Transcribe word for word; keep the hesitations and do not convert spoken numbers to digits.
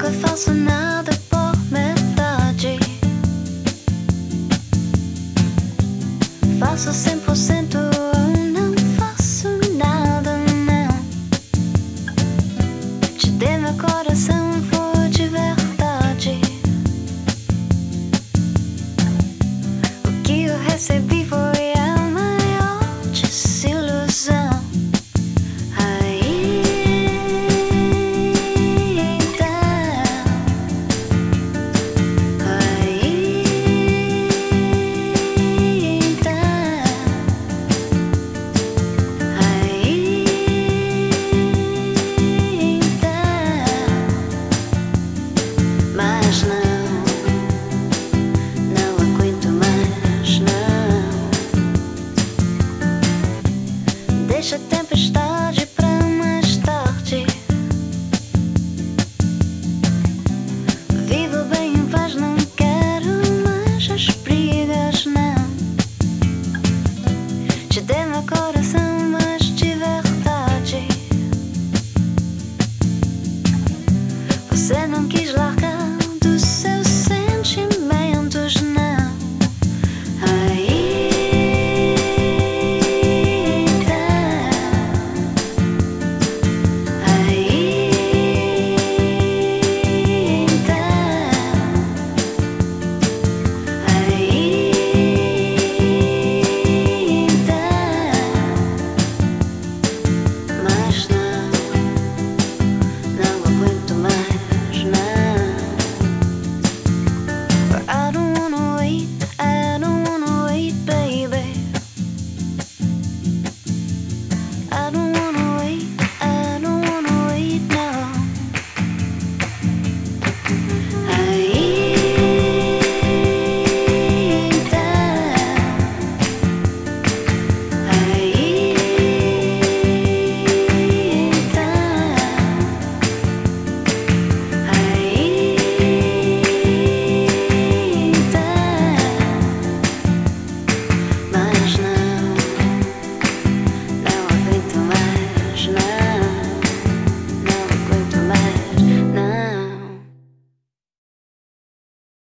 Nunca faço nada por metade. Faço cem por cento ou não faço nada, não. Te dei meu coração, foi de verdade. O que eu recebi foi a maior desilusão. Mas não, não aguento mais, não. Deixa a tempestade pra mais tarde. Vivo bem em paz, não quero mais as brigas, não. Te dei meu coração, mas de verdade você não quis.